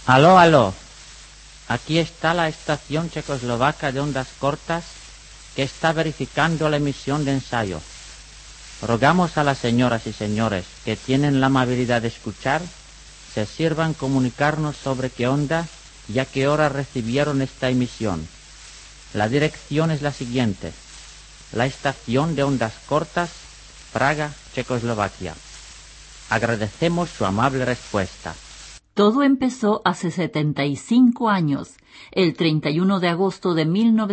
Aló, aló. Aquí está la estación checoslovaca de ondas cortas que está verificando la emisión de ensayo. Rogamos a las señoras y señores que tienen la amabilidad de escuchar se sirvan comunicarnos sobre qué onda y a qué hora recibieron esta emisión. La dirección es la siguiente: la estación de ondas cortas, Praga, Checoslovaquia. Agradecemos su amable respuesta. Todo empezó hace 75 años, el 31 de agosto de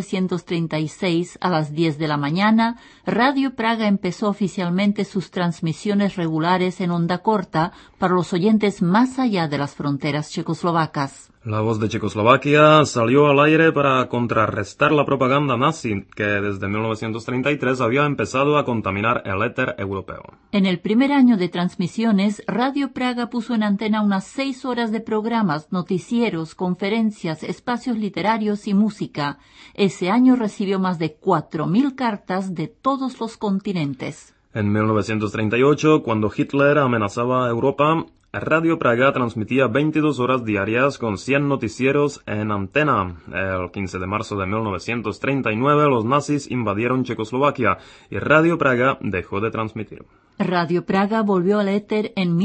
1936 a las 10 de la mañana. Radio Praga empezó oficialmente sus transmisiones regulares en onda corta para los oyentes más allá de las fronteras checoslovacas. La Voz de Checoslovaquia salió al aire para contrarrestar la propaganda nazi que desde 1933 había empezado a contaminar el éter europeo. En el primer año de transmisiones, Radio Praga puso en antena unas 6 horas de programas, noticieros, conferencias, espacios literarios y música. Ese año recibió más de 4.000 cartas de todos los continentes. En 1938, cuando Hitler amenazaba a Europa, Radio Praga transmitía 22 horas diarias con 100 noticieros en antena. El 15 de marzo de 1939 los nazis invadieron Checoslovaquia y Radio Praga dejó de transmitir. Radio Praga volvió al éter en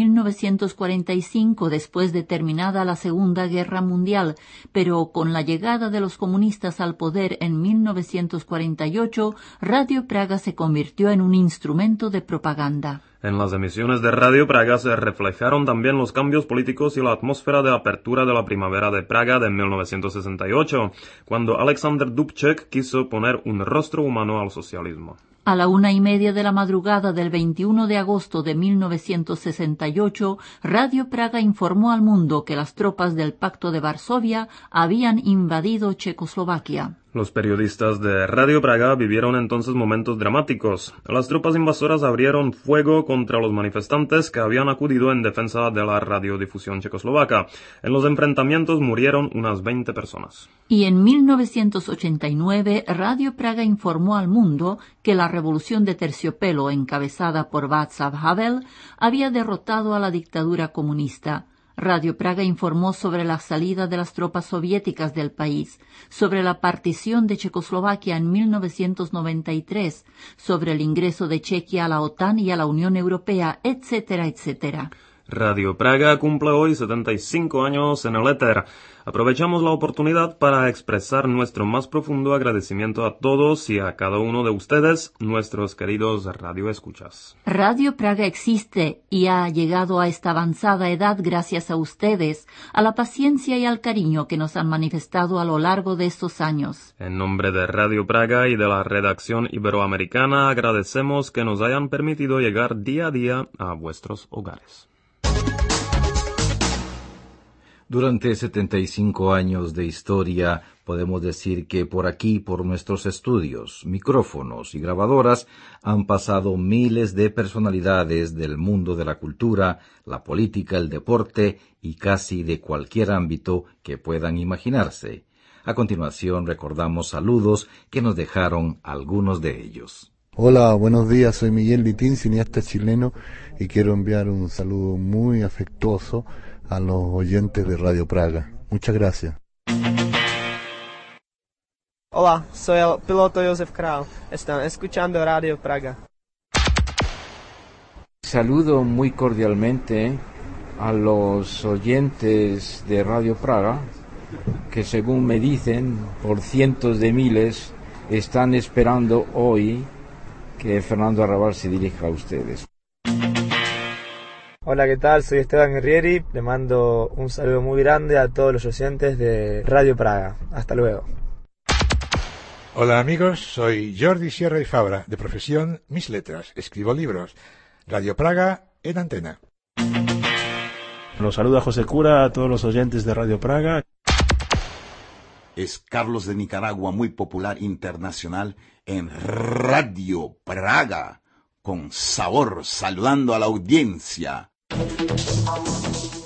1945, después de terminada la Segunda Guerra Mundial, pero con la llegada de los comunistas al poder en 1948, Radio Praga se convirtió en un instrumento de propaganda. En las emisiones de Radio Praga se reflejaron también los cambios políticos y la atmósfera de apertura de la primavera de Praga de 1968, cuando Alexander Dubček quiso poner un rostro humano al socialismo. A la 1:30 de la madrugada del 21 de agosto de 1968, Radio Praga informó al mundo que las tropas del Pacto de Varsovia habían invadido Checoslovaquia. Los periodistas de Radio Praga vivieron entonces momentos dramáticos. Las tropas invasoras abrieron fuego contra los manifestantes que habían acudido en defensa de la radiodifusión checoslovaca. En los enfrentamientos murieron unas 20 personas. Y en 1989, Radio Praga informó al mundo que la revolución de terciopelo encabezada por Václav Havel había derrotado a la dictadura comunista. Radio Praga informó sobre la salida de las tropas soviéticas del país, sobre la partición de Checoslovaquia en 1993, sobre el ingreso de Chequia a la OTAN y a la Unión Europea, etcétera, etcétera. Radio Praga cumple hoy 75 años en el éter. Aprovechamos la oportunidad para expresar nuestro más profundo agradecimiento a todos y a cada uno de ustedes, nuestros queridos radioescuchas. Radio Praga existe y ha llegado a esta avanzada edad gracias a ustedes, a la paciencia y al cariño que nos han manifestado a lo largo de estos años. En nombre de Radio Praga y de la redacción iberoamericana, agradecemos que nos hayan permitido llegar día a día a vuestros hogares. Durante 75 años de historia, podemos decir que por aquí, por nuestros estudios, micrófonos y grabadoras, han pasado miles de personalidades del mundo de la cultura, la política, el deporte y casi de cualquier ámbito que puedan imaginarse. A continuación, recordamos saludos que nos dejaron algunos de ellos. Hola, buenos días, soy Miguel Litín, cineasta chileno, y quiero enviar un saludo muy afectuoso a los oyentes de Radio Praga. Muchas gracias. Hola, soy el piloto Josef Král. Están escuchando Radio Praga. Saludo muy cordialmente a los oyentes de Radio Praga, que según me dicen, por cientos de miles, están esperando hoy que Fernando Arrabal se dirija a ustedes. Hola, ¿qué tal? Soy Esteban Guerrieri. Le mando un saludo muy grande a todos los oyentes de Radio Praga. Hasta luego. Hola amigos, soy Jordi Sierra y Fabra, de profesión mis letras, escribo libros. Radio Praga en antena. Los saluda José Cura a todos los oyentes de Radio Praga. Es Carlos de Nicaragua, muy popular internacional en Radio Praga, con sabor, saludando a la audiencia.